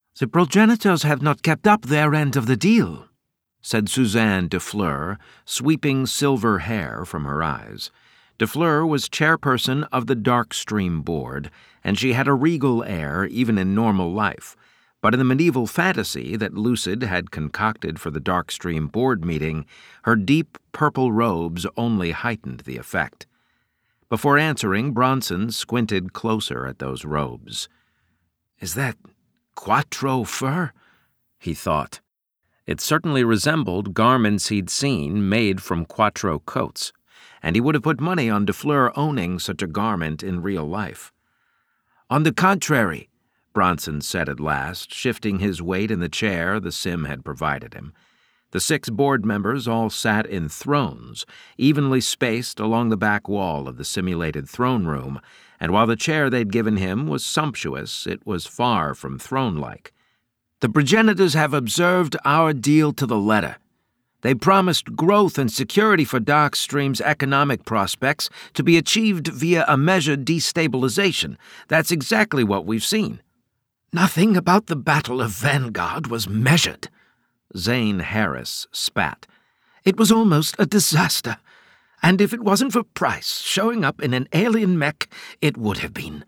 "The progenitors have not kept up their end of the deal," said Suzanne de Fleur, sweeping silver hair from her eyes. De Fleur was chairperson of the Darkstream Board, and she had a regal air even in normal life. But in the medieval fantasy that Lucid had concocted for the Darkstream Board meeting, her deep purple robes only heightened the effect. Before answering, Bronson squinted closer at those robes. "Is that Quattro fur?" he thought. It certainly resembled garments he'd seen made from Quattro coats, and he would have put money on de Fleur owning such a garment in real life. "On the contrary," Bronson said at last, shifting his weight in the chair the sim had provided him. The 6 board members all sat in thrones, evenly spaced along the back wall of the simulated throne room, and while the chair they'd given him was sumptuous, it was far from throne-like. "The progenitors have observed our deal to the letter. They promised growth and security for Darkstream's economic prospects to be achieved via a measured destabilization. That's exactly what we've seen." "Nothing about the Battle of Vanguard was measured," Zane Harris spat. "It was almost a disaster. And if it wasn't for Price showing up in an alien mech, it would have been."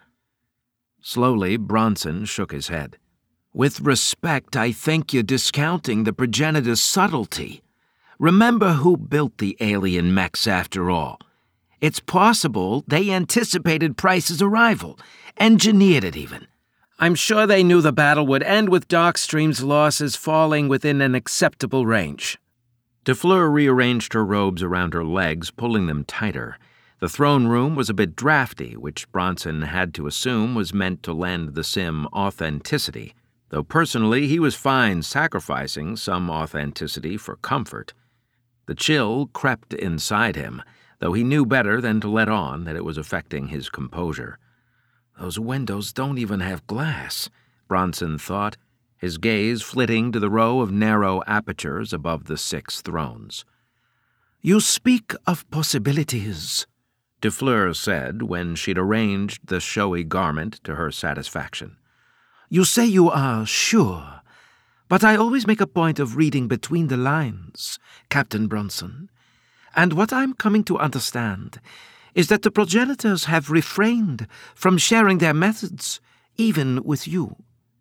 Slowly, Bronson shook his head. "With respect, I think you're discounting the progenitor's subtlety. Remember who built the alien mechs after all. It's possible they anticipated Price's arrival, engineered it even. I'm sure they knew the battle would end with Darkstream's losses falling within an acceptable range." De Fleur rearranged her robes around her legs, pulling them tighter. The throne room was a bit drafty, which Bronson had to assume was meant to lend the sim authenticity, though personally he was fine sacrificing some authenticity for comfort. The chill crept inside him, though he knew better than to let on that it was affecting his composure. "Those windows don't even have glass," Bronson thought, his gaze flitting to the row of narrow apertures above the 6 thrones. "You speak of possibilities," de Fleur said when she'd arranged the showy garment to her satisfaction. "You say you are sure, but I always make a point of reading between the lines, Captain Bronson. And what I'm coming to understand is that the progenitors have refrained from sharing their methods, even with you."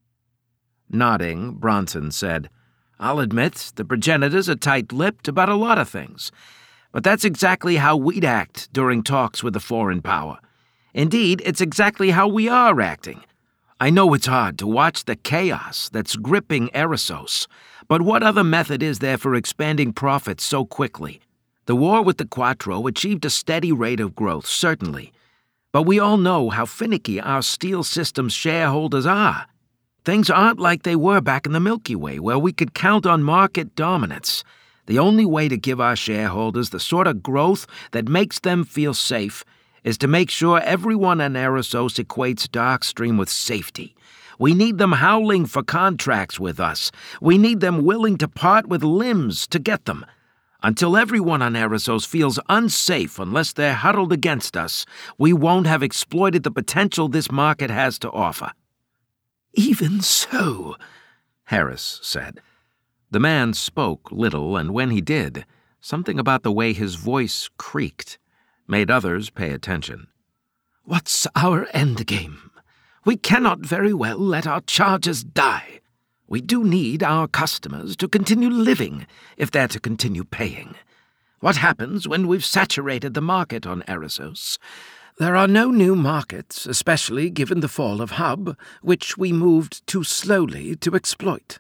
Nodding, Bronson said, "I'll admit the progenitors are tight-lipped about a lot of things, but that's exactly how we'd act during talks with a foreign power. Indeed, it's exactly how we are acting. I know it's hard to watch the chaos that's gripping Erissos, but what other method is there for expanding profits so quickly? The war with the Quattro achieved a steady rate of growth, certainly, but we all know how finicky our Steel Systems shareholders are. Things aren't like they were back in the Milky Way, where we could count on market dominance. The only way to give our shareholders the sort of growth that makes them feel safe is to make sure everyone in Erissos equates Darkstream with safety. We need them howling for contracts with us. We need them willing to part with limbs to get them. Until everyone on Erissos feels unsafe unless they're huddled against us, we won't have exploited the potential this market has to offer." "Even so," Harris said. The man spoke little, and when he did, something about the way his voice creaked made others pay attention. "What's our endgame? We cannot very well let our charges die. We do need our customers to continue living if they're to continue paying. What happens when we've saturated the market on Erissos? There are no new markets, especially given the fall of Hub, which we moved too slowly to exploit."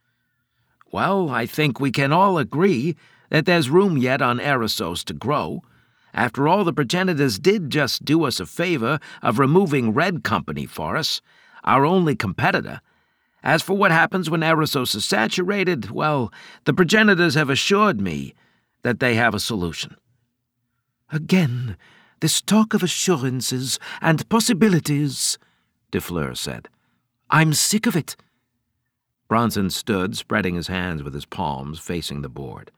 "Well, I think we can all agree that there's room yet on Erissos to grow. After all, the progenitors did just do us a favor of removing Red Company for us, our only competitor. As for what happens when Erissos is saturated, well, the progenitors have assured me that they have a solution." "Again, this talk of assurances and possibilities," de Fleur said. "I'm sick of it." Bronson stood, spreading his hands with his palms, facing the board.